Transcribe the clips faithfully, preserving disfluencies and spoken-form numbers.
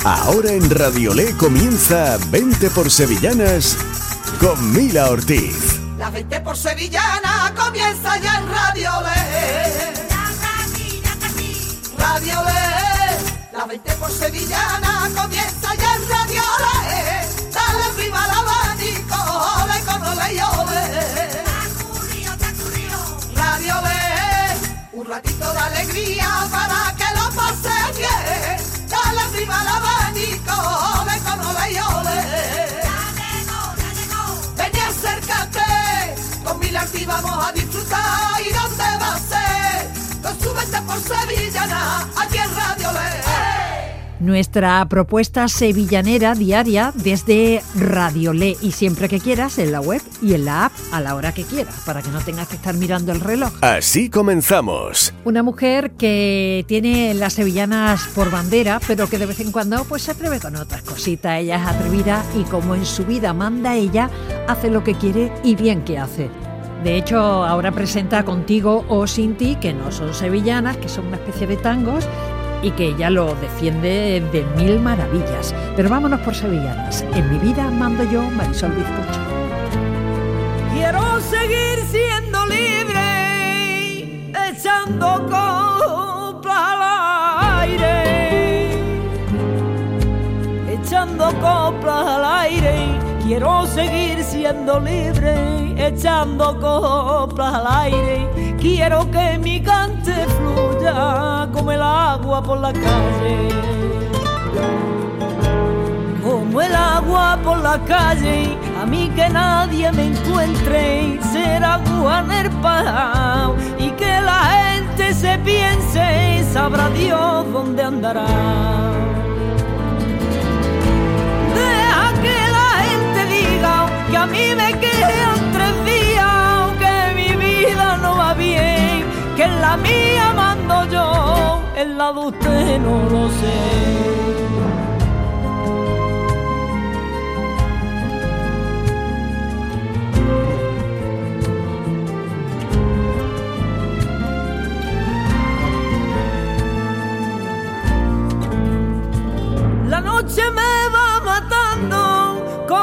Ahora en Radiolé comienza veinte por Sevillanas con Mila Ortiz. La veinte por Sevillana comienza ya en Radiolé. Radiolé. La veinte por Sevillana comienza ya en Radiolé. Dale arriba al abanico, ole con ole y ole. Radiolé. Un ratito de alegría para que lo pases bien. Dale arriba al abanico, ole con ole y ole. Ven y acércate, con Mila Ortiz vamos a disfrutar. ¿Y dónde va a ser? Con su veinte por Sevillana, aquí en Radiolé. Nuestra propuesta sevillanera diaria desde Radiolé y siempre que quieras en la web y en la app a la hora que quieras, para que no tengas que estar mirando el reloj. Así comenzamos. Una mujer que tiene las sevillanas por bandera, pero que de vez en cuando pues se atreve con otras cositas. Ella es atrevida y como en su vida manda ella, hace lo que quiere y bien que hace. De hecho, ahora presenta Contigo o Sin Ti, que no son sevillanas, que son una especie de tangos, y que ella lo defiende de mil maravillas. Pero vámonos por sevillanas. En mi vida mando yo, Marisol Bizcocho. Quiero seguir siendo libre, echando coplas al aire, echando coplas al aire. Quiero seguir siendo libre, echando coplas al aire. Quiero que mi cante fluya como el agua por la calle, como el agua por la calle. A mí que nadie me encuentre, ser agua en el pao, y que la gente se piense, sabrá Dios dónde andará. Deja que la gente diga que a mí me quedan tres días, que mi vida no va bien, que en la mía mando yo, en la de usted no lo sé. La noche me va matando con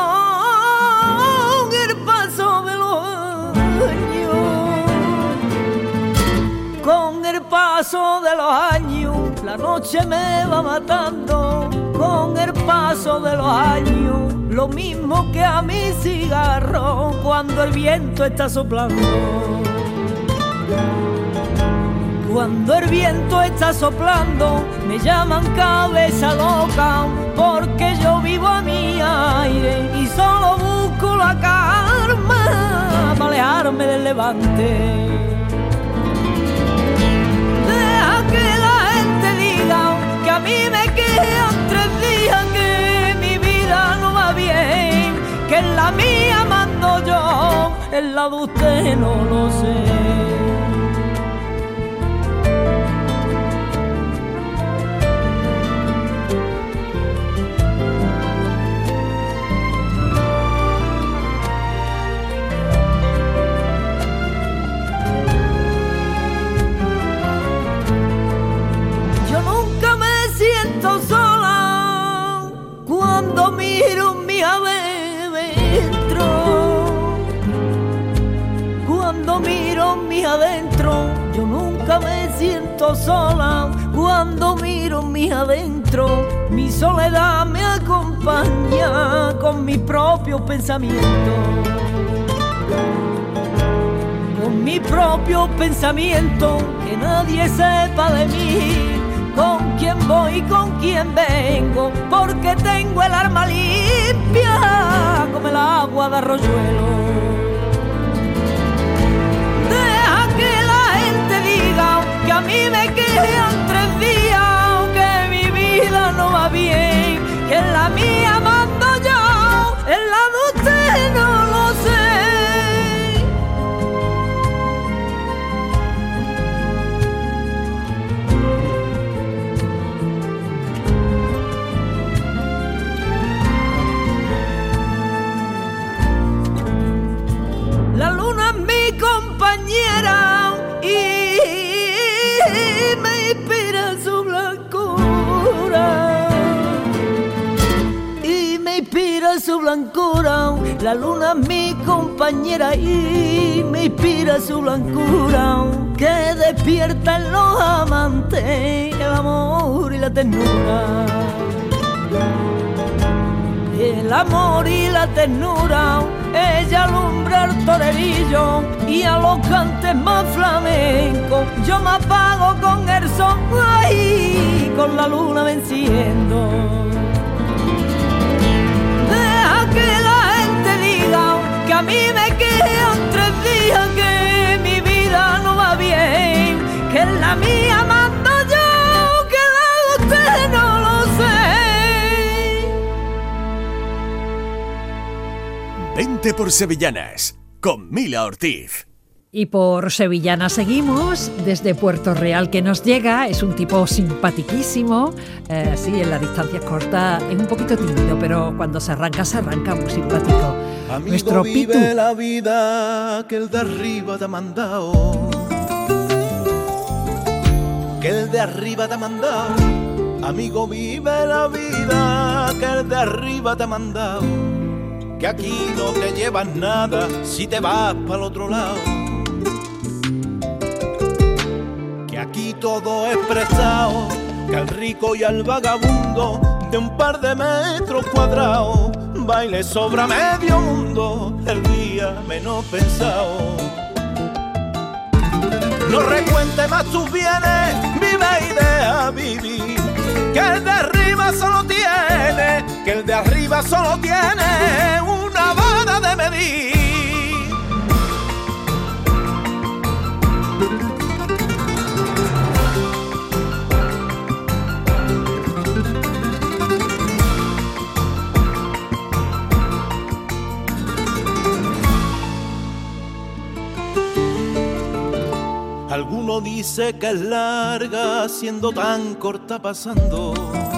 el paso de los años, con el paso de los años. La noche me va matando con el paso de los años, lo mismo que a mi cigarro cuando el viento está soplando. Cuando el viento está soplando, me llaman cabeza loca, porque yo vivo a mi aire y solo busco la calma para alejarme del levante. Deja que la gente diga que a mí me quedan tres días, que mi vida no va bien, que en la mía mando yo, en la de usted no lo sé. Sola cuando miro mi adentro, cuando miro mi adentro, yo nunca me siento sola cuando miro mi adentro. Mi soledad me acompaña con mis propios pensamientos, con mis propios pensamientos, que nadie sepa de mí, con quién voy, con quién vengo, porque tengo el alma limpia como el agua de arroyuelo. Deja que la gente diga que a mí me quedan tres días, que mi vida no va bien, que en la mía mando yo, en la de usted no lo sé. La luna es mi compañera y me inspira su blancura, la luna es mi compañera y me inspira su blancura, que despierta en los amantes el amor y la ternura. El amor y la ternura, ella alumbra el torerillo y a los cantes más flamencos yo me apago con el sol, ay, con la luna venciendo. Deja que la gente diga que a mí me quedan tres días, que mi vida no va bien, que en la mía mando yo, que la de usted no lo sé. Vente por Sevillanas, con Mila Ortiz. Y por Sevillana seguimos, desde Puerto Real que nos llega, es un tipo simpaticísimo, eh, sí, en la distancia corta es un poquito tímido, pero cuando se arranca, se arranca muy simpático. Amigo, Nuestro vive Pitu. la vida que el de arriba te ha mandado, que el de arriba te ha mandado. Amigo, vive la vida que el de arriba te ha mandado, que aquí no te llevas nada si te vas para el otro lado, que aquí todo es prestado, que al rico y al vagabundo de un par de metros cuadrados baile sobra medio mundo el día menos pensado. No recuente más tus bienes, vive y deja vivir, que el de arriba solo tiene, que el de arriba solo tiene una vara de medir. Alguno dice que es larga siendo tan corta pasando,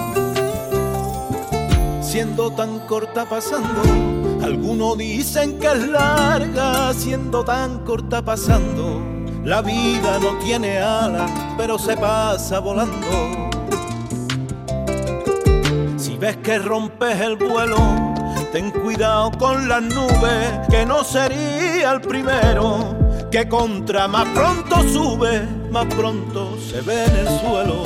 siendo tan corta pasando. Algunos dicen que es larga siendo tan corta pasando. La vida no tiene alas, pero se pasa volando. Si ves que rompes el vuelo, ten cuidado con las nubes, que no sería el primero, que contra más pronto sube, más pronto se ve en el suelo.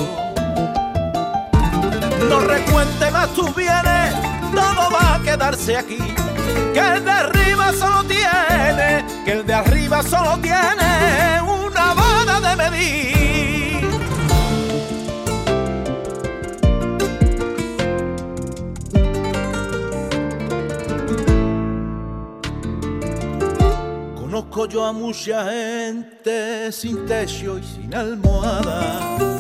No recuente más tus bienes, todo va a quedarse aquí, que el de arriba solo tiene, que el de arriba solo tiene una vara de medir. Conozco yo a mucha gente sin techo y sin almohada,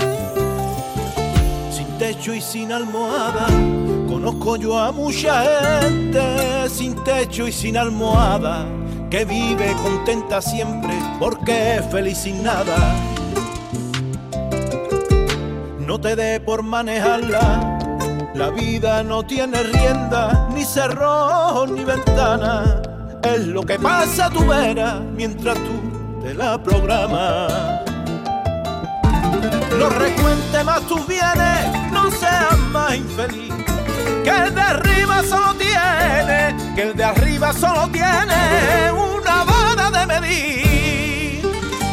sin techo y sin almohada. Conozco yo a mucha gente sin techo y sin almohada, que vive contenta siempre porque es feliz sin nada. No te dé por manejarla, la vida no tiene rienda, ni cerrojo ni ventana. Es lo que pasa, tú verás, mientras tú te la programas. No recuente más tus bienes, no seas más infeliz, que el de arriba solo tiene, que el de arriba solo tiene una vara de medir.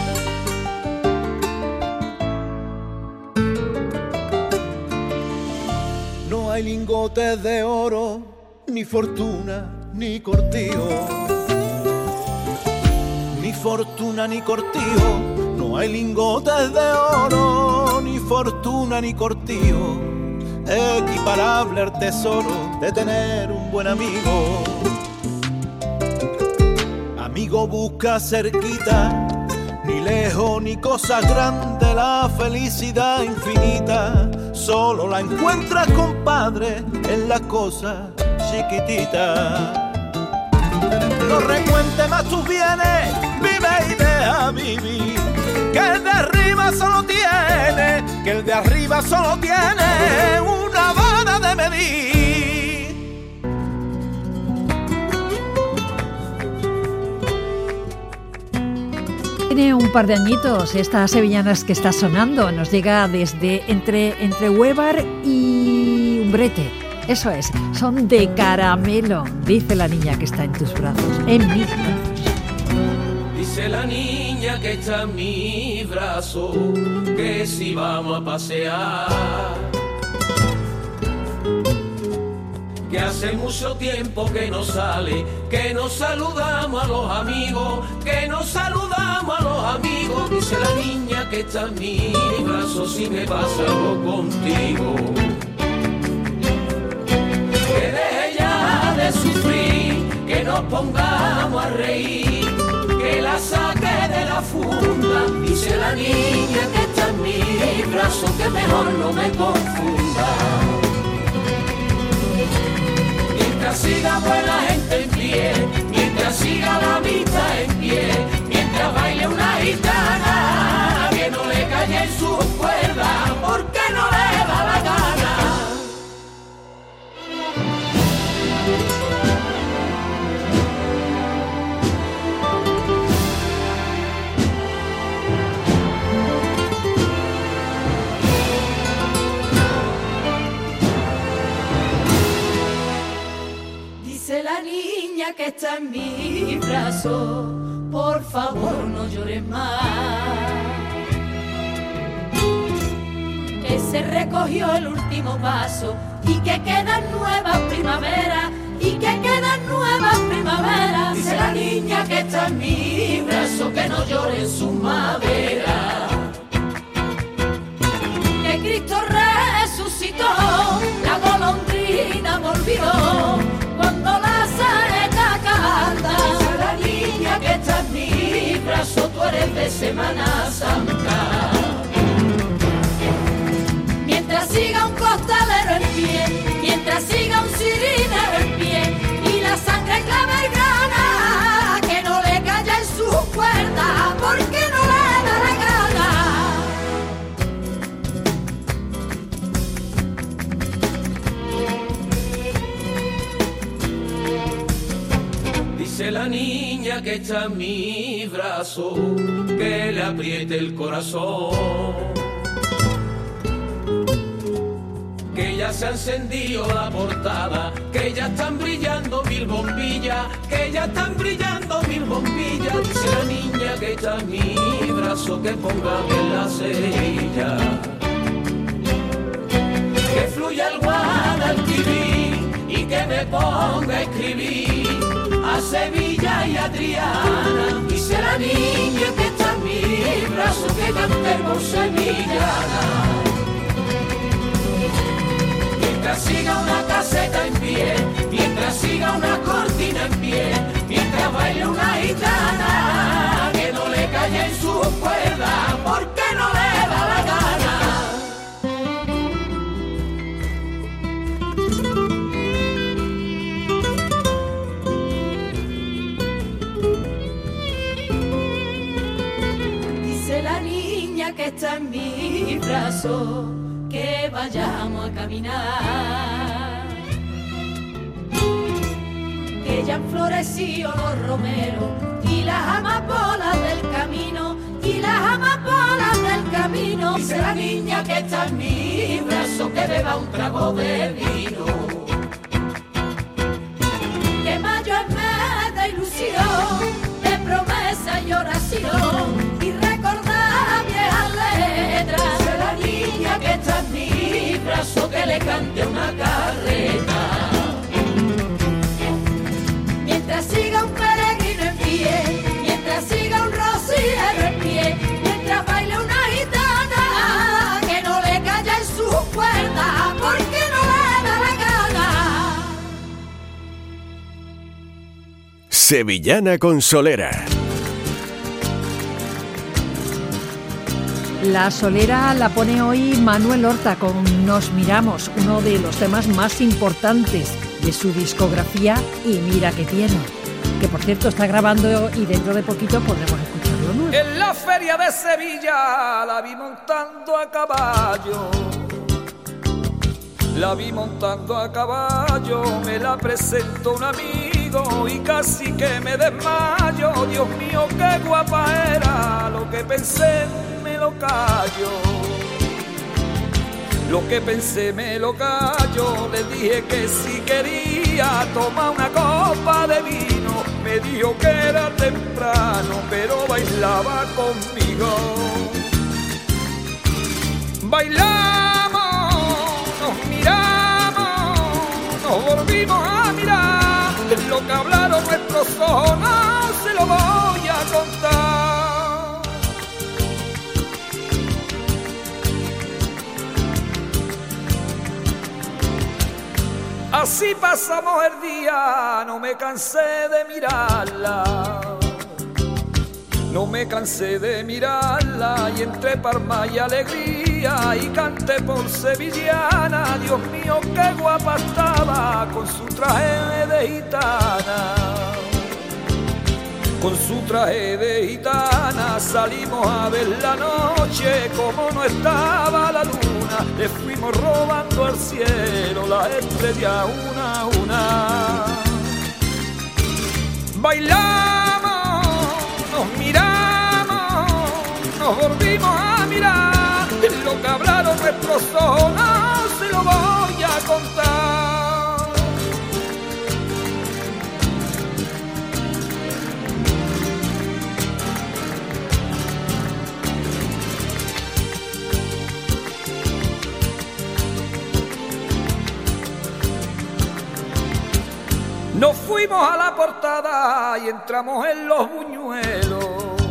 No hay lingotes de oro, ni fortuna, ni cortijo, ni fortuna ni cortijo. No hay lingotes de oro, ni fortuna ni cortijo, equiparable al tesoro de tener un buen amigo. Amigo, busca cerquita, ni lejos ni cosas grandes, la felicidad infinita solo la encuentras, compadre, en las cosas chiquititas. No recuente más tus bienes, vive y deja vivir, que el de arriba solo tiene, que el de arriba solo tiene una vara de medir. Tiene un par de añitos estas sevillanas que está sonando, nos llega desde entre, entre Huévar y Umbrete. Eso es, son de caramelo, dice la niña que está en tus brazos, en mis brazos. Dice la niña que está en mi brazo, que si vamos a pasear, que hace mucho tiempo que no sale, que nos saludamos a los amigos, que nos saludamos a los amigos. Dice la niña que está en mi brazo, si me pasa algo contigo, que deje ya de sufrir, que nos pongamos a reír, que la saque de la funda. Dice la niña que está en mi brazo, que mejor no me confunda. Mientras siga buena gente en pie, mientras siga la vista en pie, mientras baile una gitana, que no le calle en sus cuerdas, porque no le da la gana. La niña que está en mi brazo, por favor no llores más, que se recogió el último paso y que quedan nuevas primaveras, y que quedan nuevas primaveras. Dice la niña que está en mi brazo, que no llore en su madera, que Cristo resucitó, la golondrina volvió cuando la saeta canta. Dice la niña que está en mi brazo, tú eres de Semana Santa. Mientras siga un costalero en pie, mientras siga un cirinero en pie, y la sangre clavergana, que no le calla en sus cuerdas, porque no le da la gana. Dice la niña que está en mi brazo, que le apriete el corazón, que ya se ha encendido la portada, que ya están brillando mil bombillas, que ya están brillando mil bombillas. Dice la niña que está en mi brazo, que ponga bien la cerilla, que fluya el Guadalquivir y que me ponga a escribir a Sevilla y Adriana. Dice la niña que está en mi brazo, que cante por sevillana. Mientras siga una caseta en pie, mientras siga una cortina en pie, mientras baile una gitana, que no le calle en sus cuerdas, porque no le da la gana. Que está en mi brazo, que vayamos a caminar, que ya han florecido los romeros y las amapolas del camino, y las amapolas del camino. Dice la niña que está en mi brazo, que beba un trago de vino, que mayo es mes de ilusión, de promesa y oración, y recordar viejas letras. Dice la niña que está en mi brazo, que le cante una carreta, mientras siga un peregrino en pie, mientras siga un rociero en pie, mientras baile una gitana, que no le calla en sus cuerdas, porque no le da la gana. Sevillana Consolera. La solera la pone hoy Manuel Horta con Nos Miramos, uno de los temas más importantes de su discografía, y mira que tiene, que por cierto está grabando y dentro de poquito podremos escucharlo nuevo. En la feria de Sevilla la vi montando a caballo, la vi montando a caballo, me la presentó un amigo y casi que me desmayo. Dios mío, qué guapa era, lo que pensé me lo callo. Lo que pensé me lo callo, le dije que si quería tomar una copa de vino, me dijo que era temprano, pero bailaba conmigo. Bailamos, nos miramos, nos volvimos a mirar, lo que hablaron nuestros ojos no se lo voy a contar. Así pasamos el día, no me cansé de mirarla, no me cansé de mirarla, y entre palmas y alegría y canté por sevillana. Dios mío, qué guapa estaba con su traje de gitana. Con su traje de gitana salimos a ver la noche, como no estaba la luna, le fuimos robando al cielo las estrellas una a una. Bailamos, nos miramos, nos volvimos a mirar, lo que hablaron nuestros ojos no se lo voy a contar. Nos fuimos a la portada y entramos en los buñuelos,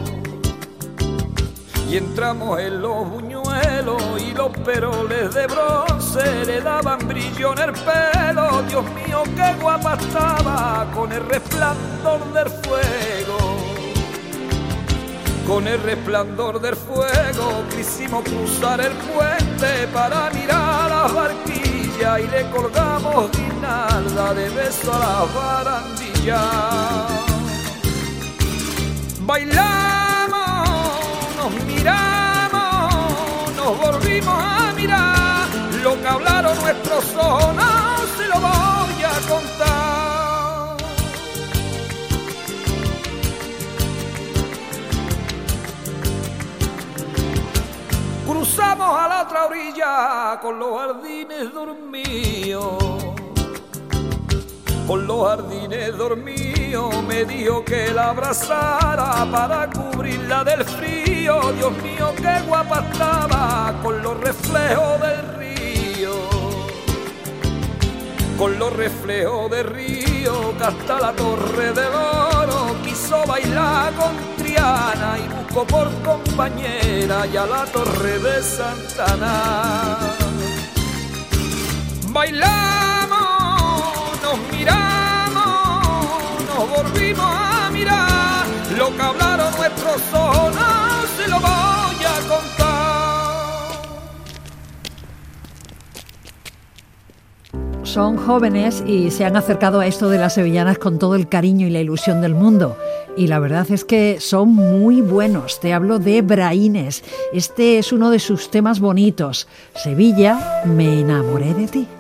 y entramos en los buñuelos, y los peroles de bronce le daban brillo en el pelo. Dios mío, qué guapa estaba con el resplandor del fuego. Con el resplandor del fuego quisimos cruzar el puente para mirar las barquillas, y le colgamos guirnalda de beso a las barandillas. Bailamos, nos miramos, nos volvimos a mirar, lo que hablaron nuestros ojos no se lo voy a contar. Cruzamos a la otra orilla con los jardines dormidos, con los jardines dormidos, me dijo que la abrazara para cubrirla del frío. Dios mío, qué guapa estaba con los reflejos del río, con los reflejos del río, que hasta la Torre del Oro quiso bailar con Triana, y buscó por compañera y a la Torre de Santana. Bailamos, nos miramos, nos volvimos a mirar, lo que hablaron nuestros ojos no se lo voy a contar. Son jóvenes y se han acercado a esto de las sevillanas con todo el cariño y la ilusión del mundo. Y la verdad es que son muy buenos. Te hablo de Braines. Este es uno de sus temas bonitos. Sevilla, me enamoré de ti.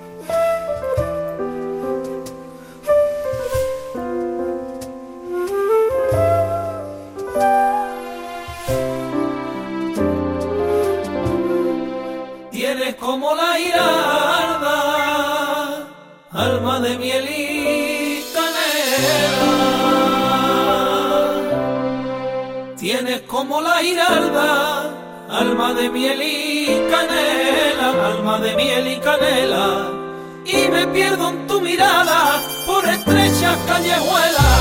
Tienes como la giralda, alma de miel y canela. Tienes como la giralda, alma de miel y canela, alma de miel y canela. Y me pierdo en tu mirada por estrechas callejuelas.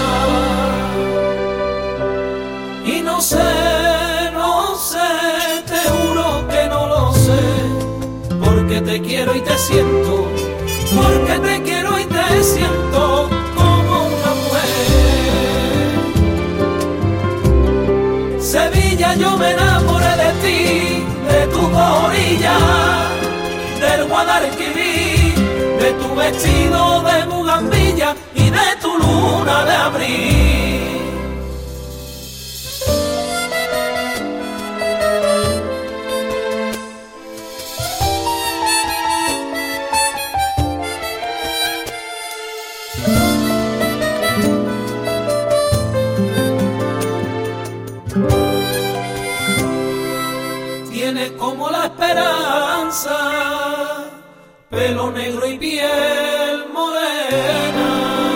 Y no sé, no sé, te juro que no lo sé, porque te quiero y te siento, porque te quiero y te siento como una mujer. Sevilla, yo me enamoré de ti, de tu orilla, del Guadalquivir, de tu vestido de bugambilla y de tu luna de abril. Tienes como la esperanza esperanza, pelo negro y piel morena.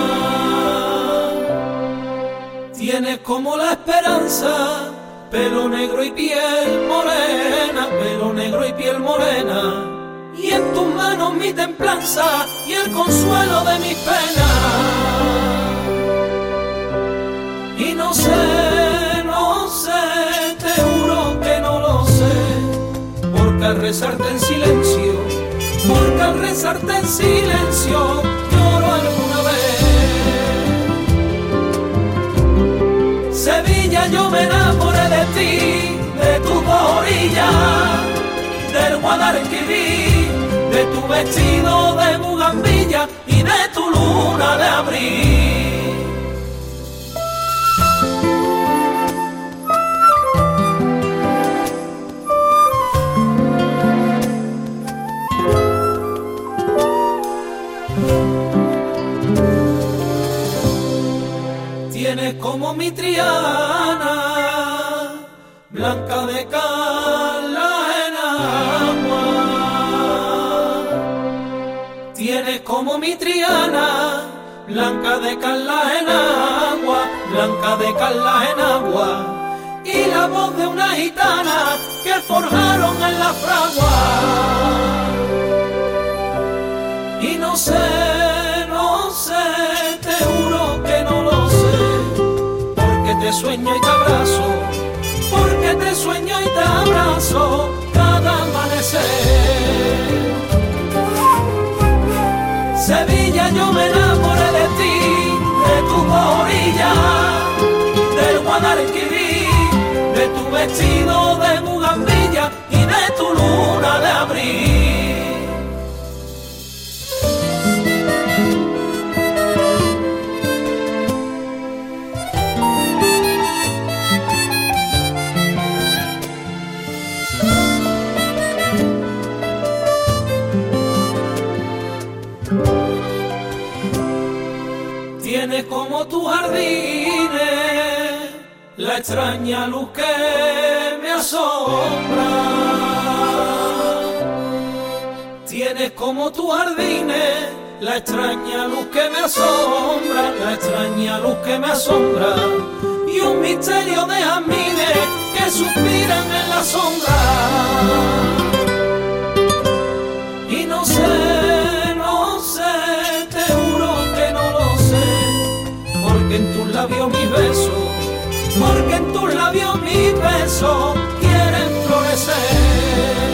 Tienes como la esperanza, pelo negro y piel morena, pelo negro y piel morena. Y en tus manos mi templanza y el consuelo de mis penas. Y no sé, no sé, te juro que no lo sé, porque al rezarte en silencio, porque al rezarte en silencio lloro alguna vez. Sevilla, yo me enamoré de ti, de tus dos orillas, del Guadalquivir, de tu vestido de bugambilla y de tu luna de abril. Tienes como mi Triana, blanca de cala en agua. Tienes como mi Triana, blanca de cala en agua, blanca de cala en agua. Y la voz de una gitana que forjaron en la fragua. Y no sé, no sé, te juro que no lo sé, porque te sueño y te abrazo, porque te sueño y te abrazo cada amanecer. Sevilla, yo me enamoré de ti, de tus orillas, del Guadalquivir, de tu vestido de bugambilla y de tu luna de abril. Tienes como tus jardines la extraña luz que me asombra. Tienes como tus jardines la extraña luz que me asombra, la extraña luz que me asombra. Y un misterio de jazmines que suspiran en la sombra. Y no sé, no sé, te juro que no lo sé, porque en tus labios mis besos, porque en tus labios mis besos quieren florecer.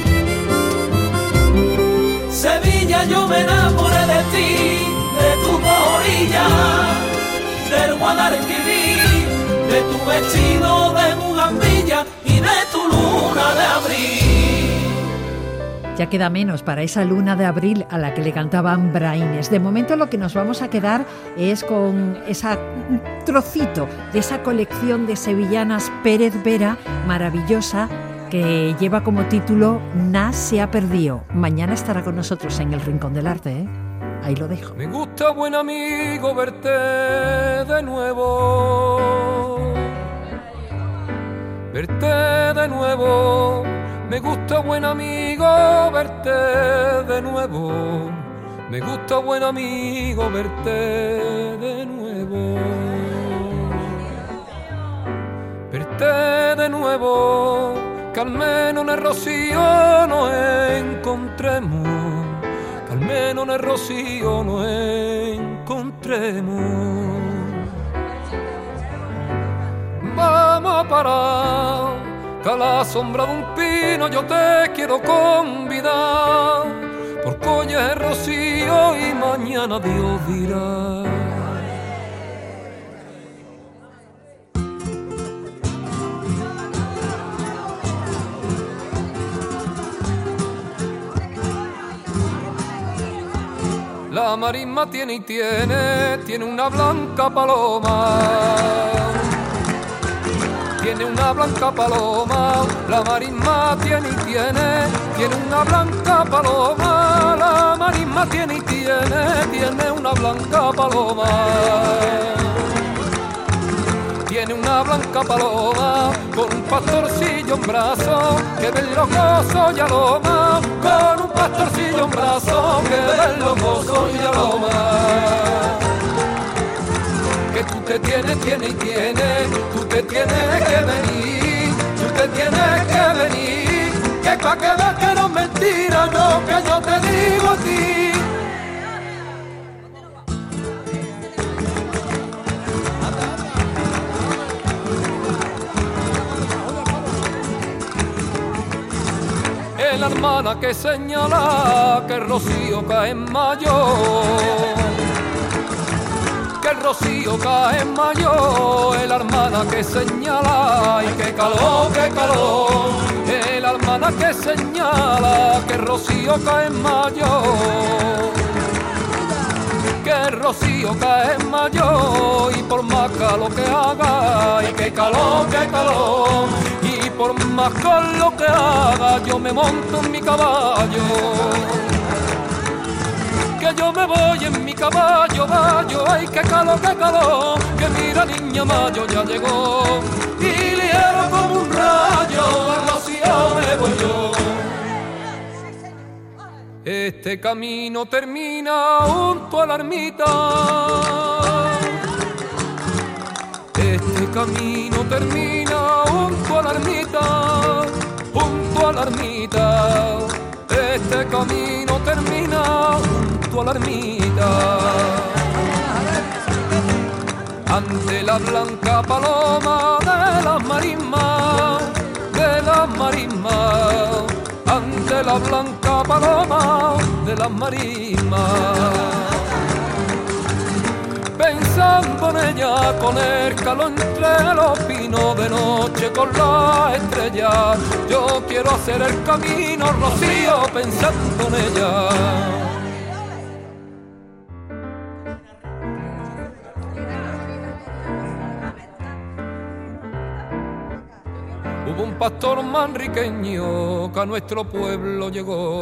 Sevilla, yo me enamoré de ti, de tus orillas, del Guadalquivir, de tu vestido de bugambilla y de tu luna de abril. Ya queda menos para esa luna de abril a la que le cantaban braines. De momento lo que nos vamos a quedar es con ese trocito de esa colección de sevillanas Pérez Vera, maravillosa, que lleva como título Na se ha perdido. Mañana estará con nosotros en el Rincón del Arte, ¿eh? Ahí lo dejo. Me gusta, buen amigo, verte de nuevo, verte de nuevo. Me gusta, buen amigo, verte de nuevo. Me gusta, buen amigo, verte de nuevo. Verte de nuevo, que al menos en el rocío nos encontremos, que al menos en el rocío nos encontremos. Vamos a parar, que a la sombra de un pino yo te quiero convidar, porque hoy es rocío y mañana Dios dirá. La marisma tiene y tiene, tiene una blanca paloma. Tiene una blanca paloma, la marisma tiene y tiene, tiene una blanca paloma, la marisma tiene y tiene, tiene una blanca paloma. Tiene una blanca paloma con un pastorcillo en brazo, que ven los gozos y aloma, con un pastorcillo en brazo, que ven los gozos y aloma. Que tú te tienes, tienes y tienes, tú te tienes que venir, tú te tienes que venir, que pa' que veas que no es mentira lo que yo te digo a ti. La hermana que señala que el rocío cae en mayo, que el rocío cae en mayo, es la hermana que señala, y qué calor, qué calor, es la hermana que señala que el rocío cae en mayo, que el rocío cae en mayo, y por más calor que haga, y qué calor, qué calor, y por más calor que haga, yo me monto en mi caballo, que yo me voy en mi caballo, gallo, ay, qué calor, qué calor, que mira niña mayo ya llegó, y ligero como un rayo, al rocío me voy yo. Este camino termina junto a la ermita, este camino termina junto a la ermita, junto a la ermita, este camino termina junto a la ermita. Ante la blanca paloma de las marismas, de las marismas, ante la blanca paloma de las marismas. Pensando en ella con el calor entre los pinos, de noche con la estrella, yo quiero hacer el camino, rocío, pensando en ella. Hubo un pastor manriqueño que a nuestro pueblo llegó,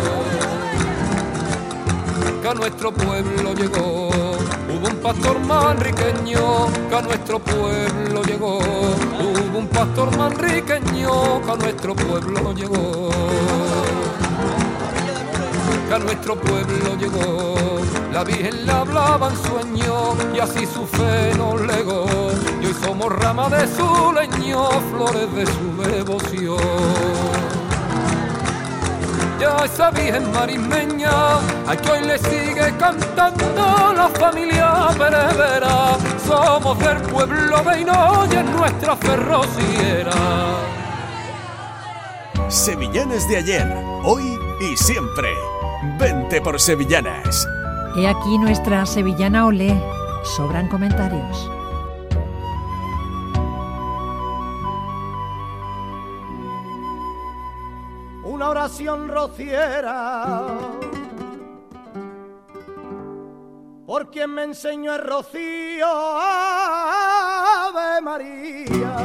que a nuestro pueblo llegó. Hubo un pastor manriqueño que a nuestro pueblo llegó. Hubo un pastor manriqueño que a nuestro pueblo llegó. Que a nuestro pueblo llegó. La Virgen le hablaba en sueño y así su fe nos legó. Y hoy somos rama de su leño, flores de su devoción. Ya esa Virgen marismeña, a que hoy le sigue cantando la familia Perevera. Somos del pueblo de Hinoy y en nuestra ferrociera. Sevillanas de ayer, hoy y siempre. Vente por Sevillanas. He aquí nuestra sevillana olé. Sobran comentarios. Una oración rociera por quien me enseñó el rocío, Ave María,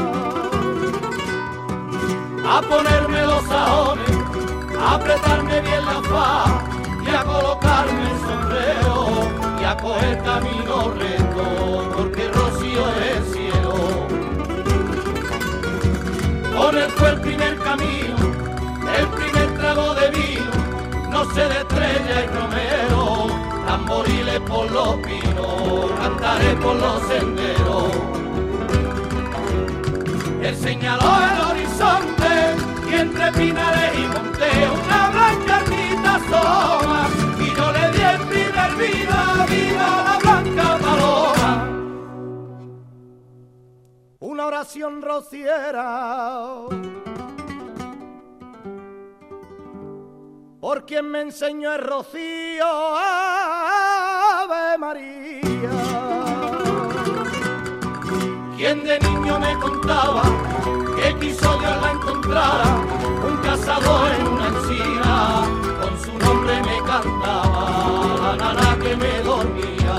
a ponerme los sajones, a apretarme bien la faz y a colocarme el sombrero y a coger camino recto, porque el rocío es el cielo. Con él fue el primer camino, el primer trago de vino, no sé de estrella y romero, tamboriles por los pinos, cantaré por los senderos. Él señaló el horizonte y entre pinares y montes una blanca ermita asoma, y yo le di el primer vida, viva la blanca paloma. Una oración rociera por quien me enseñó el rocío, Ave María. Quien de niño me contaba que quiso Dios la encontrara, un cazador en una encina, con su nombre me cantaba la nana que me dormía.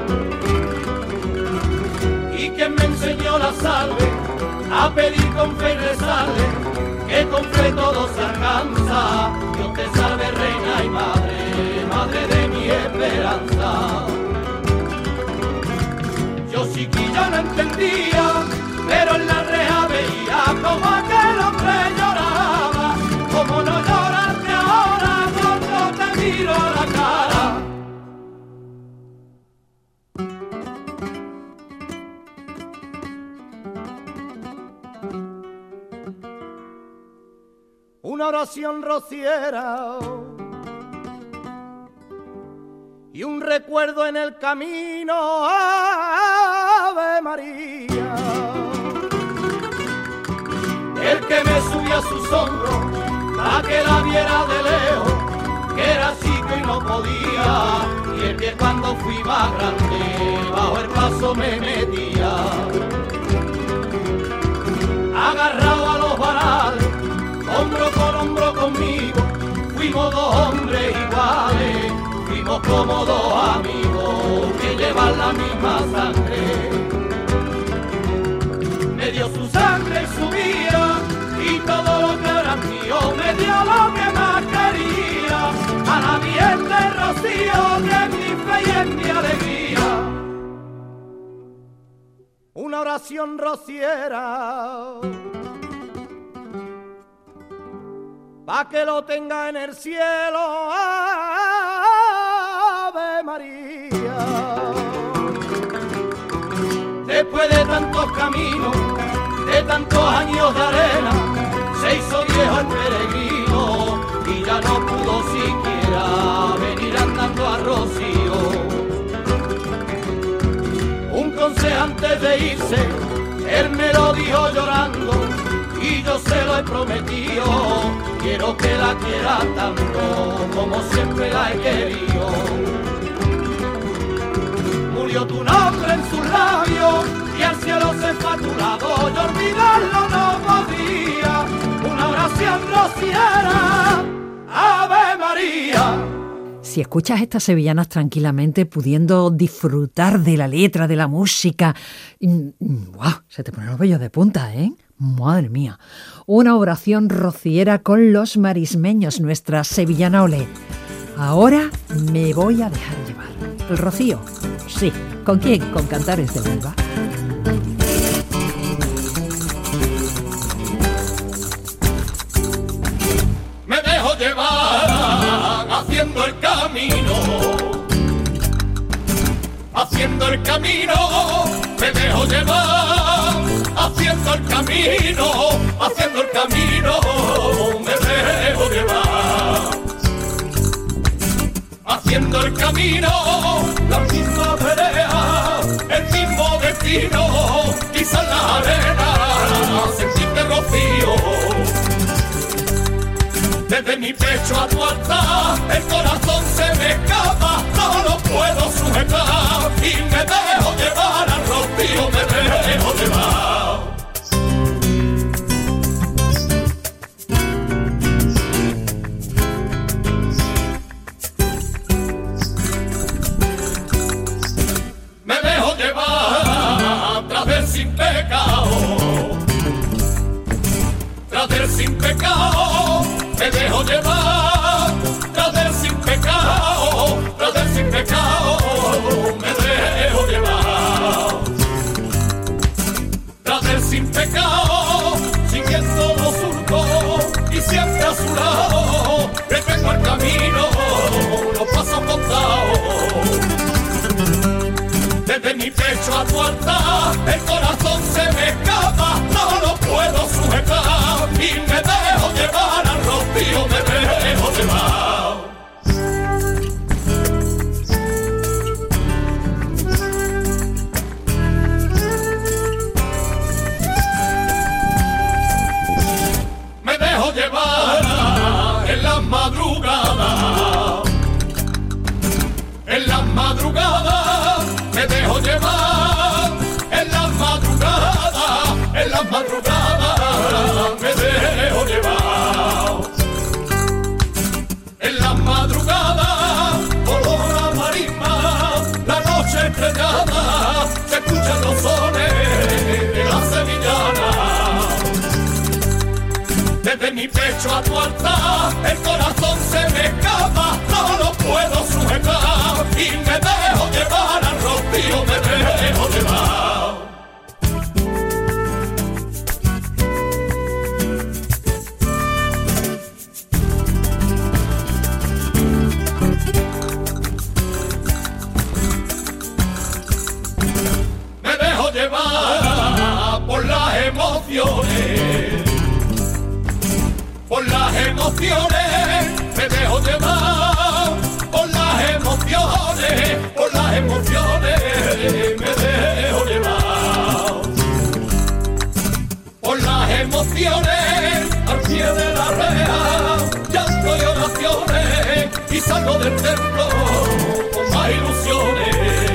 Y quien me enseñó la salve, a pedir con fe y rezarle, que con fe todo se alcanza. Dios te salve, reina y madre, madre de mi esperanza. Yo chiquilla no entendía, pero en la reja veía una oración rociera y un recuerdo en el camino, Ave María. El que me subía a sus hombros, a que la viera de lejos, que era chico y no podía, y el que cuando fui más grande, bajo el paso me metía. Agarrado a los varales, hombro con hombro conmigo, fuimos dos hombres iguales, fuimos como dos amigos que llevan la misma sangre. Me dio su sangre y su vida, y todo lo que era mío, me dio lo que más quería, a la miel de rocío, que es mi fe y es mi alegría. Una oración rociera, pa' que lo tenga en el cielo, Ave María. Después de tantos caminos, de tantos años de arena, se hizo viejo el peregrino y ya no pudo siquiera venir andando a Rocío. Un consejo antes de irse, él me lo dijo llorando y yo se lo he prometido, quiero que la quiera tanto como siempre la he querido. Murió tu nombre en sus labios y al cielo se fue a tu lado, yo olvidarlo no podría, una oración rociera, Ave María. Si escuchas estas sevillanas tranquilamente, pudiendo disfrutar de la letra, de la música, ¡wow! Se te ponen los vellos de punta, ¿eh? Madre mía. Una oración rociera con los marismeños, nuestra sevillana olé. Ahora me voy a dejar llevar. ¿El rocío? Sí. ¿Con quién? Con Cantares de Huelva. Me dejo llevar haciendo el camino, haciendo el camino, me dejo llevar haciendo el camino, haciendo el camino, me dejo llevar haciendo el camino, la misma vereda, el mismo destino, quizás la arena, sentirte rocío. Desde mi pecho a tu altar, el corazón se me escapa, no lo puedo sujetar y me dejo llevar al rocío, me dejo llevar. Me dejo llevar tras del sin pecado, tras del sin pecado. Me dejo llevar tras del sin pecado, tras del sin pecado, me dejo llevar tras del sin pecado, siguiendo los surcos y siempre a su lado, que tengo el camino, los pasos contados. Desde mi pecho a tu altar, el corazón se me escapa, no lo puedo sujetar y me dejo llevar al rocío, me dejo llevar. Me dejo llevar en las madrugadas, en las madrugadas, me dejo llevar en las madrugadas, en las madrugadas, me dejo llevar. En las madrugadas, olor a marisma, la noche estrellada, se escuchan los sones de la sevillana. Desde mi pecho a tu altar, el corazón se me escapa, no lo puedo sujetar y me dejo llevar al rocío, me dejo llevar. Me dejo llevar por las emociones, por las emociones. emociones, me dejo llevar por las emociones, por las emociones, me dejo llevar por las emociones, al pie de la reja, llanto y oraciones, y salgo del templo con más ilusiones.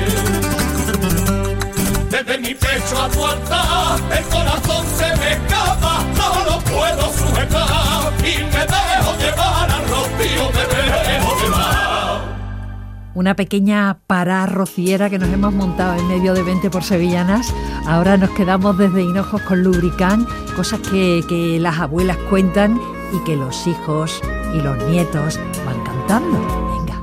Desde mi pecho a tu altar, el corazón se me escapa, no lo puedo sujetar, y me dejo llevar al rocío, me dejo llevar. Una pequeña parada rociera que nos hemos montado en medio de veinte por sevillanas. Ahora nos quedamos desde Hinojos con Lubricant, cosas que, que las abuelas cuentan y que los hijos y los nietos van cantando.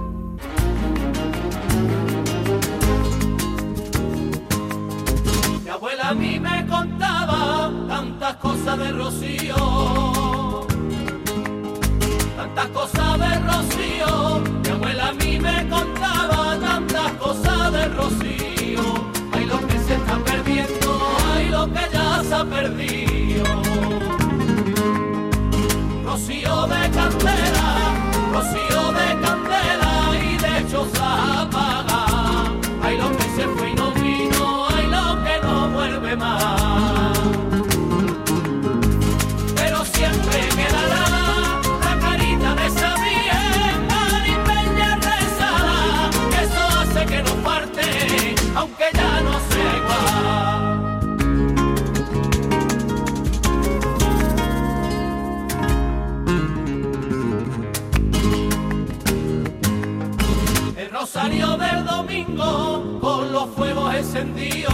A mí me contaba tantas cosas de Rocío, tantas cosas de Rocío. Mi abuela a mí me contaba tantas cosas de Rocío. Ay, lo que se está perdiendo, ay, lo que ya se ha perdido. Rocío de candela, Rocío de candela y de hechos apaga. Ay, lo que se fue y no vino, ay, lo que no vuelve más. Pero siempre quedará la carita de esa bien maripeña rezada, que eso hace que no parte, aunque ya no sea igual. El rosario del domingo con los fuegos encendidos,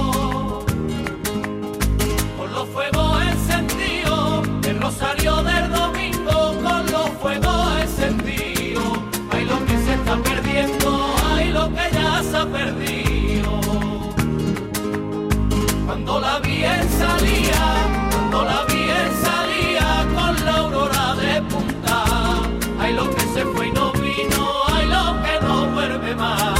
con los fuegos encendidos, el rosario del domingo con los fuegos encendidos. Ay, lo que se está perdiendo, ay, lo que ya se ha perdido. Cuando la Virgen salía, cuando la Virgen salía con la aurora de punta, ay, lo que se fue y no vino, ay, lo que no vuelve más.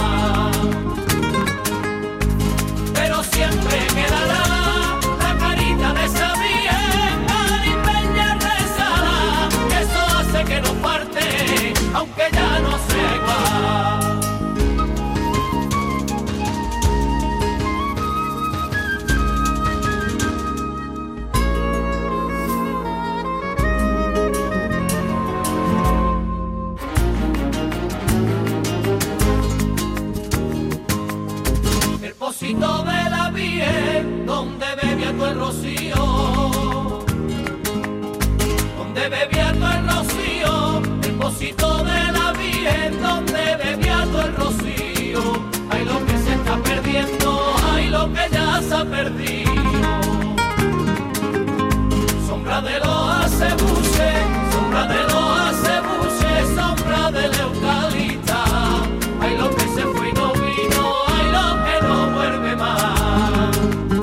Pero siempre quedará la carita de esa bien maripeña rezada, que eso hace que no parte, aunque ya no sea igual. El pocito de la Virgen, donde bebía todo el rocío, donde bebía todo el rocío, el pocito de la Virgen, donde bebía todo el rocío. Ay, lo que se está perdiendo, ay, lo que ya se ha perdido. Sombra de los acebuches, sombra de los acebuches, sombra del eucalipta. Ay, lo que se fue y no vino, ay, lo que no vuelve más.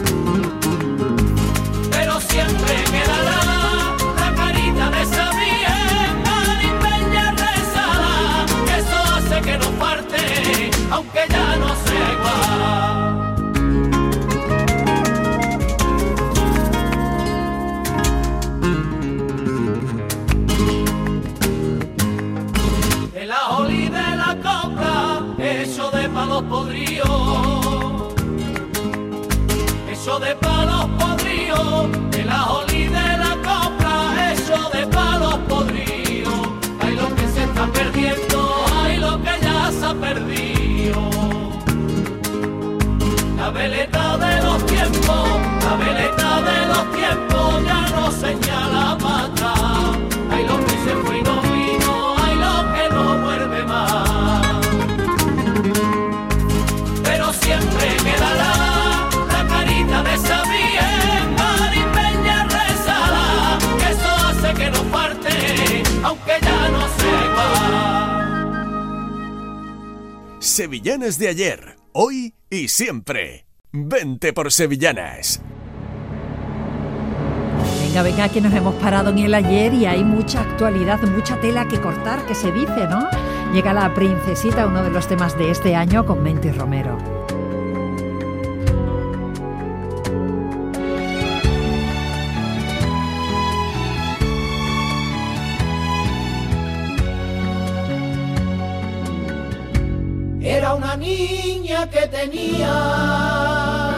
Pero siempre quedará la carita de esa bien maripeña rezada, que eso hace que no parte, aunque ya no sea igual. El ajolí de la copla, hecho de palos podridos, hecho de palos podridos, el ajolí de la copla, hecho de palos podridos. Ay, lo que se está perdiendo, ay, lo que ya se ha perdido. La veleta de los tiempos, la veleta de los tiempos ya no señala para atrás. Ay, lo que se fue y no vino, ay, lo que no vuelve más. Pero siempre quedará la carita de esa bien maripeña rezada, que eso hace que no parte, aunque ya no sea igual. Sevillanas de ayer, hoy y siempre. Vente por Sevillanas. Venga, venga, que nos hemos parado en el ayer y hay mucha actualidad, mucha tela que cortar, que se dice, ¿no? Llega La Princesita, uno de los temas de este año con Menti Romero. Era una niña que tenía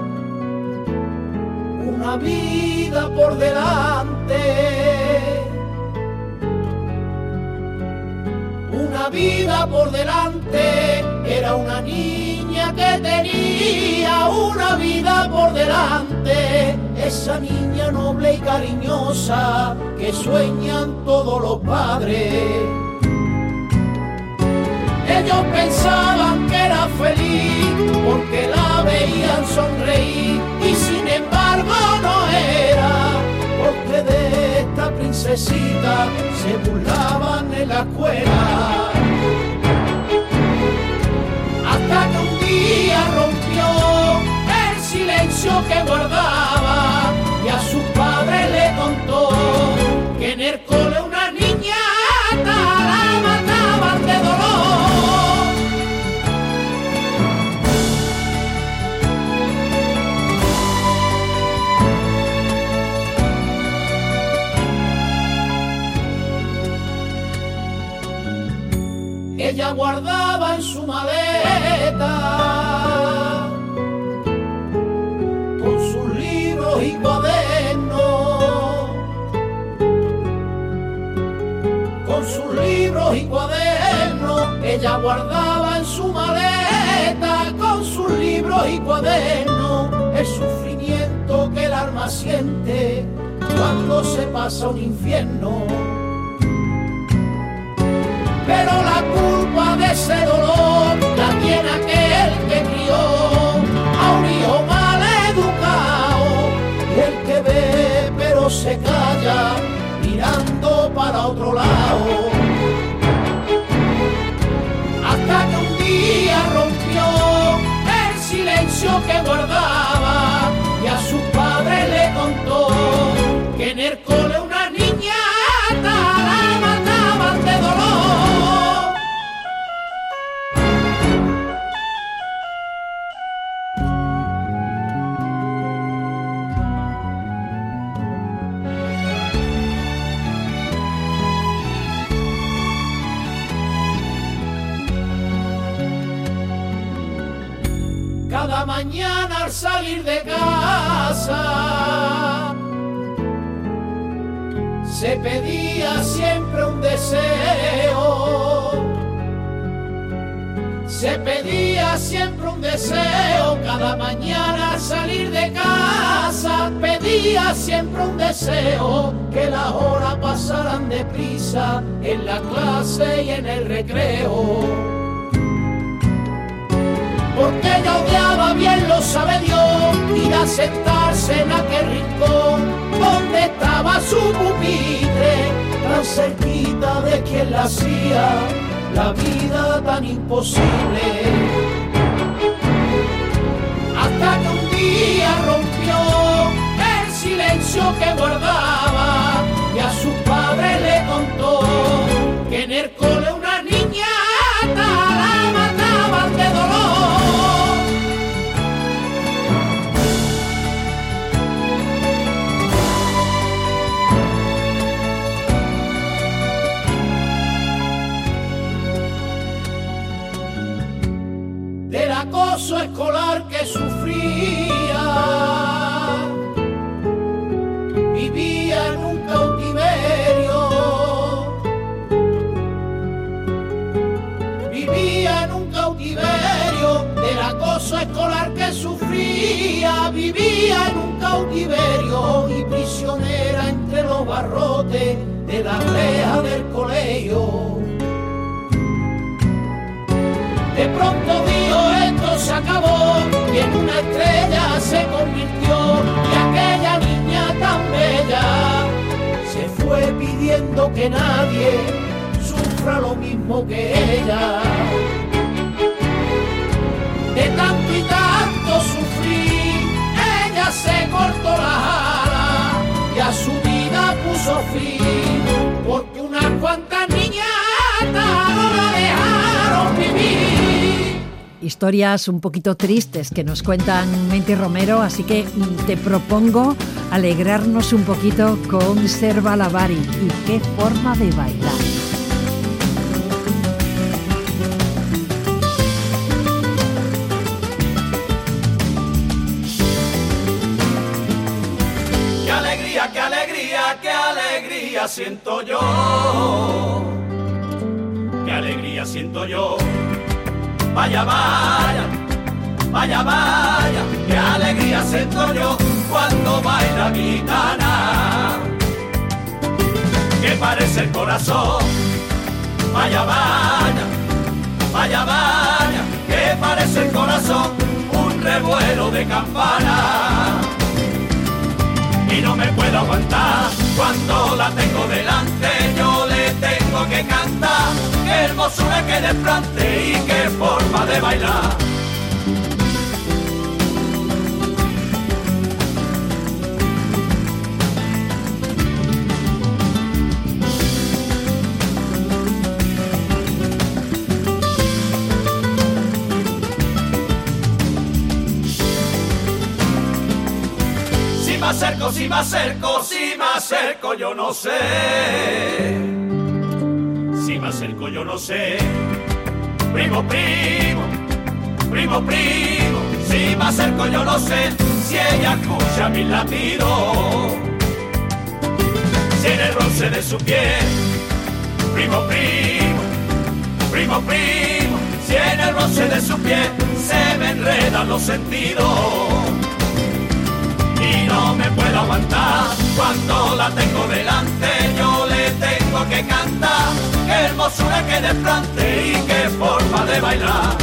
una vida por delante, una vida por delante. Era una niña que tenía una vida por delante. Esa niña noble y cariñosa que sueñan todos los padres. Ellos pensaban que era feliz porque la veían sonreír y sin embargo no era, porque de esta princesita se burlaban en la escuela. Hasta que un día rompió el silencio que guardaba y a su padre le contó que en el cole una niñata la mataban de dolor. Ella guardaba en su maleta con sus libros y cuadernos, con sus libros y cuadernos. Ella guardaba en su maleta con sus libros y cuadernos el sufrimiento que el alma siente cuando se pasa un infierno. Pero la culpa de ese dolor la tiene aquel que crió a un hijo mal educado, y el que ve pero se calla mirando para otro lado. Hasta que un día rompió el silencio que guardaba y a su padre le contó que en el cole una niñata la mataban de dolor. Cada mañana al salir de casa se pedía siempre un deseo, se pedía siempre un deseo. Cada mañana al salir de casa pedía siempre un deseo, que las horas pasaran deprisa en la clase y en el recreo. Porque ella odiaba, bien lo sabe Dios, ir a sentarse en aquel rincón donde estaba su pupitre, tan cerquita de quien la hacía la vida tan imposible. Hasta que un día rompió el silencio que guardaba y a su padre le contó que en el cole una niñata la mataban de dolor. Del acoso escolar que sufría, vivía en un cautiverio, vivía en un cautiverio. Del acoso escolar que sufría, vivía en un cautiverio y prisionera entre los barrotes de la reja del colegio. De pronto dijo esto se acabó y en una estrella se convirtió, y aquella niña tan bella se fue pidiendo que nadie sufra lo mismo que ella. De tanto y tanto sufrir, ella se cortó las alas y a su vida puso fin, porque unas cuantas niñatas no la dejaron vivir. Historias un poquito tristes que nos cuentan Menti Romero, así que te propongo alegrarnos un poquito con Serva Lavari. Y qué forma de bailar. alegría siento yo, qué alegría siento yo. Vaya, vaya, vaya, vaya, qué alegría siento yo cuando baila gitana, que parece el corazón. Vaya, vaya, vaya, vaya, que parece el corazón un revuelo de campana. Y no me puedo aguantar cuando la tengo delante, yo le tengo que cantar. Qué hermosura, qué desplante y qué forma de bailar. Si me acerco, si me acerco, si me acerco, yo no sé. Si me acerco, yo no sé. Primo, primo, primo, primo. Si me acerco, yo no sé si ella escucha mis latidos. Si en el roce de su piel, primo, primo, primo, primo. Si en el roce de su piel se me enredan los sentidos. Y no me puedo aguantar cuando la tengo delante, yo le tengo que cantar. Qué hermosura, qué desplante y qué forma de bailar.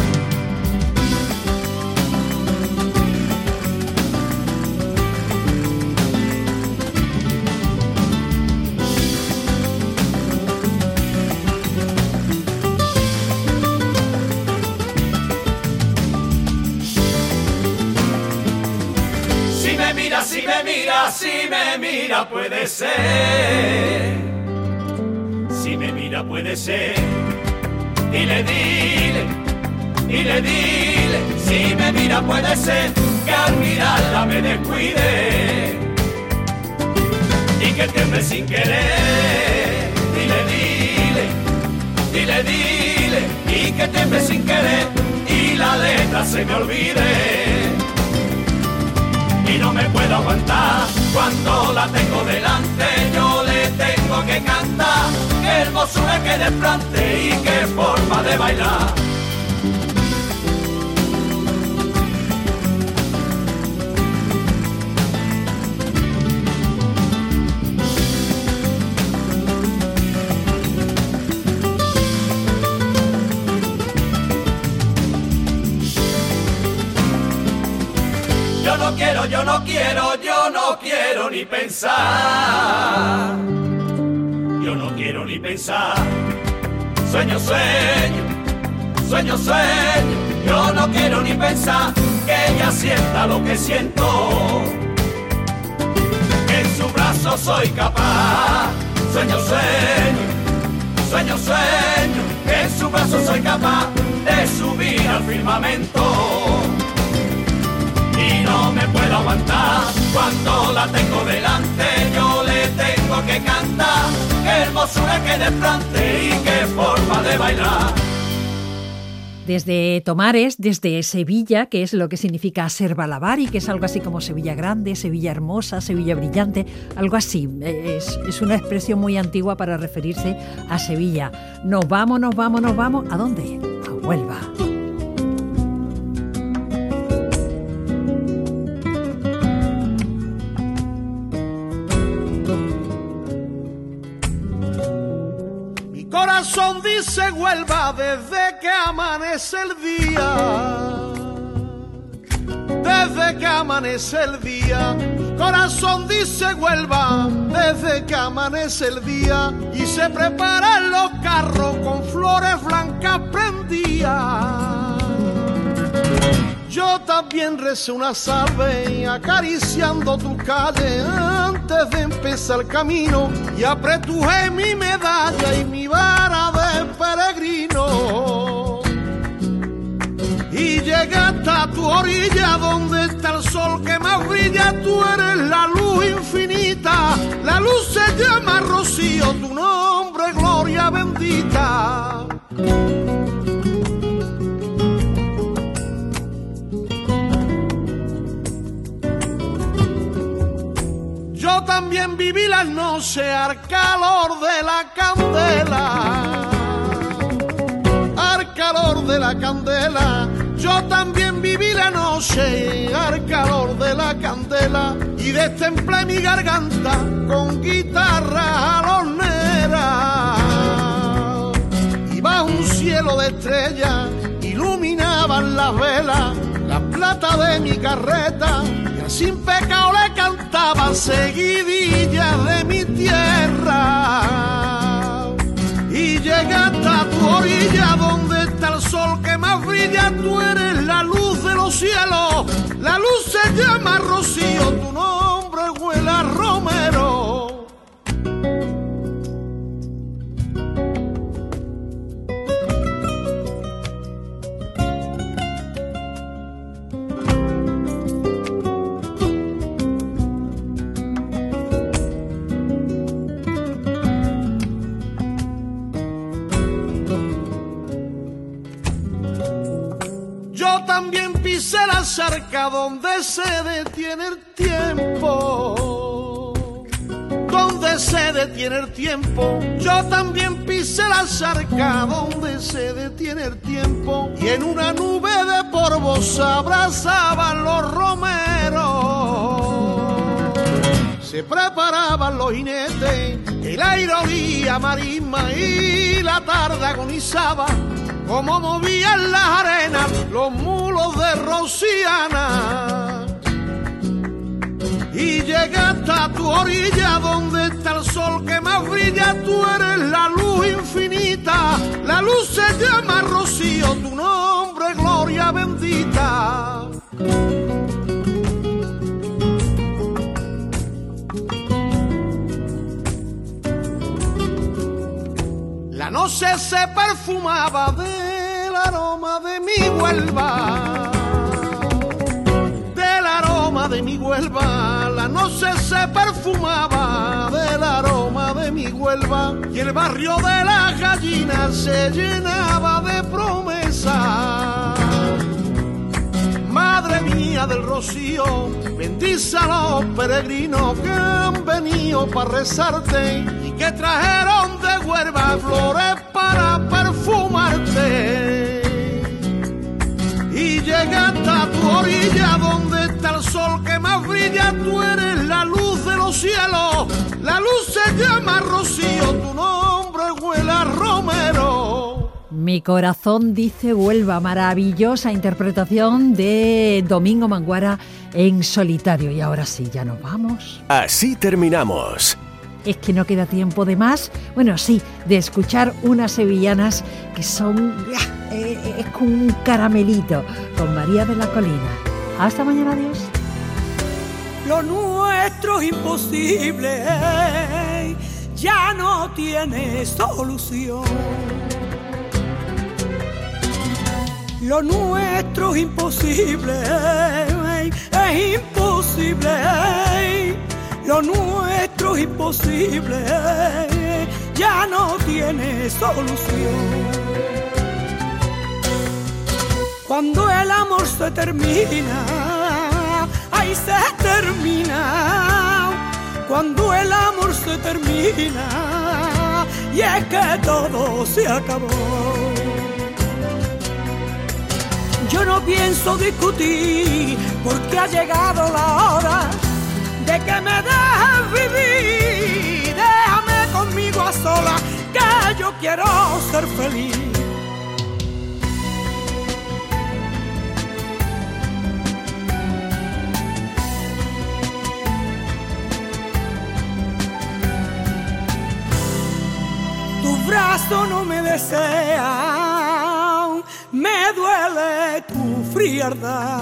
Si me mira, si me mira, puede ser. Si me mira, puede ser. Dile, dile, dile, dile. Si me mira, puede ser que al mirarla me descuide y que tiemble sin querer. Dile, dile, dile, dile. Y que tiemble sin querer y la letra se me olvide. Y no me puedo aguantar cuando la tengo delante, yo le tengo que cantar. Qué hermosura, qué desplante y qué forma de bailar. Yo no quiero, yo no quiero, yo no quiero ni pensar. Yo no quiero ni pensar. Sueño, sueño, sueño, sueño. Yo no quiero ni pensar que ella sienta lo que siento. Que en su brazo soy capaz. Sueño, sueño, sueño, sueño. Que en su brazo soy capaz de subir al firmamento. Y no me puedo aguantar cuando la tengo delante, yo le tengo que cantar. Qué hermosura, qué desplante y qué forma de bailar. Desde Tomares, desde Sevilla, que es lo que significa ser Balabari, que es algo así como Sevilla grande, Sevilla hermosa, Sevilla brillante, algo así. Es, es una expresión muy antigua para referirse a Sevilla. Nos vamos, nos vamos, nos vamos. ¿A dónde? A Huelva. Corazón dice Huelva desde que amanece el día, desde que amanece el día. Corazón dice Huelva desde que amanece el día y se preparan los carros con flores blancas prendidas. Yo también recé una salve acariciando tu calle antes de empezar el camino y apretujé mi medalla y mi vara de peregrino. Y llegué hasta tu orilla donde está el sol que más brilla, tú eres la luz infinita, la luz se llama Rocío, tu nombre gloria bendita. Yo también viví las noches noche al calor de la candela, al calor de la candela, yo también viví la noche al calor de la candela y destemplé mi garganta con guitarra alornera. Y bajo un cielo de estrellas iluminaban las velas, la plata de mi carreta, y al sin pecado le cantaba seguidillas de mi tierra. Y llegué hasta tu orilla donde está el sol que más brilla, tú eres la luz de los cielos, la luz se llama Rocío, tu nombre huele a romero. También pisé la charca donde se detiene el tiempo, donde se detiene el tiempo. Yo también pisé la charca donde se detiene el tiempo, y en una nube de polvo se abrazaban los romeros. Se preparaban los jinetes, el aire olía marisma y la tarde agonizaba como movían las arenas los mulos de Rociana. Y llegué hasta tu orilla donde está el sol que más brilla, tú eres la luz infinita, la luz se llama Rocío, tu nombre gloria bendita. La noche se perfumaba del aroma de mi Huelva, del aroma de mi Huelva. La noche se perfumaba del aroma de mi Huelva, y el barrio de las gallinas se llenaba de promesas. Madre mía del Rocío, bendice a los peregrinos que han venido para rezarte y que trajeron de Huelva flores para perfumarte. Y llega hasta tu orilla donde está el sol que más brilla, tú eres la luz de los cielos, la luz se llama Rocío, tu nombre huele a romero. Mi corazón dice Huelva, maravillosa interpretación de Domingo Manguara en solitario. Y ahora sí, ya nos vamos. Así terminamos. Es que no queda tiempo de más, bueno sí, de escuchar unas sevillanas que son, eh, es como un caramelito, con María de la Colina. Hasta mañana, adiós. Lo nuestro es imposible, ya no tiene solución. Lo nuestro es imposible, es imposible. Lo nuestro es imposible, ya no tiene solución. Cuando el amor se termina, ahí se termina. Cuando el amor se termina, y es que todo se acabó. Yo no pienso discutir, porque ha llegado la hora de que me dejes vivir. Déjame conmigo a solas, que yo quiero ser feliz. Tu brazo no me desea, me duele tu frialdad.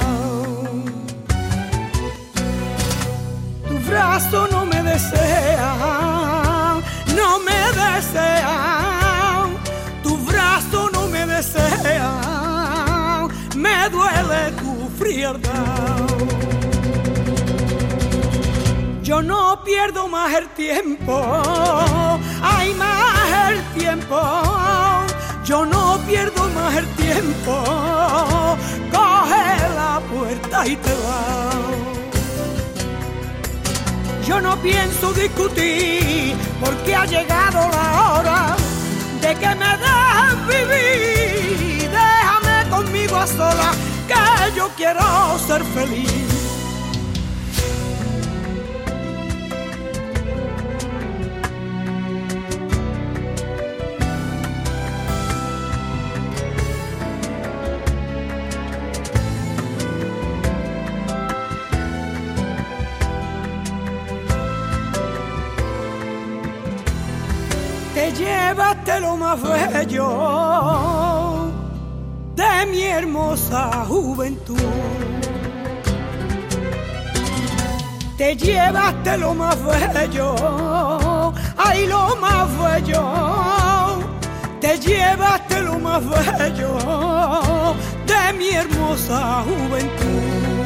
Tu brazo no me desea, no me desea. Tu brazo no me desea, me duele tu frialdad. Yo no pierdo más el tiempo, ay, más el tiempo. Yo no pierdo más el tiempo, coge la puerta y te vas. Yo no pienso discutir porque ha llegado la hora de que me dejes vivir. Déjame conmigo a solas, que yo quiero ser feliz. Te llevaste lo más bello de mi hermosa juventud. Te llevaste lo más bello, ay, lo más bello. Te llevaste lo más bello de mi hermosa juventud.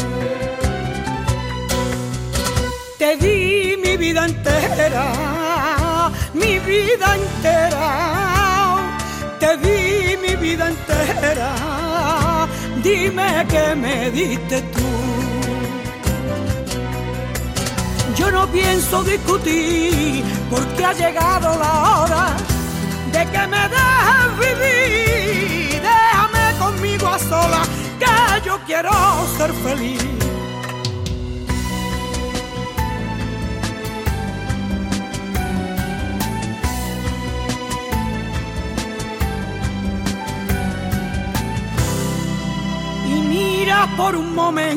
Te di mi vida entera, mi vida entera, te di mi vida entera, dime que me diste tú. Yo no pienso discutir porque ha llegado la hora de que me dejes vivir. Déjame conmigo a solas, que yo quiero ser feliz. Por un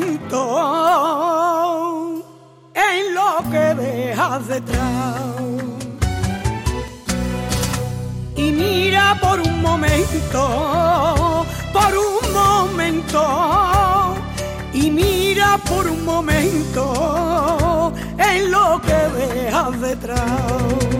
momento en lo que dejas detrás y mira por un momento, por un momento y mira por un momento en lo que dejas detrás.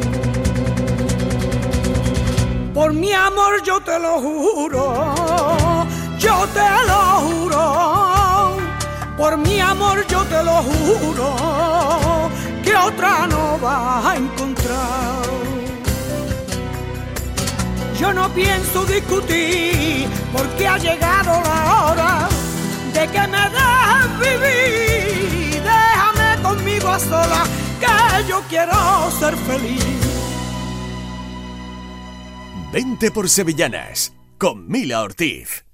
Por mi amor yo te lo juro, yo te lo juro, por mi amor yo te lo juro, que otra no vas a encontrar. Yo no pienso discutir porque ha llegado la hora de que me dejes vivir. Déjame conmigo a solas, que yo quiero ser feliz. Vente por Sevillanas, con Mila Ortiz.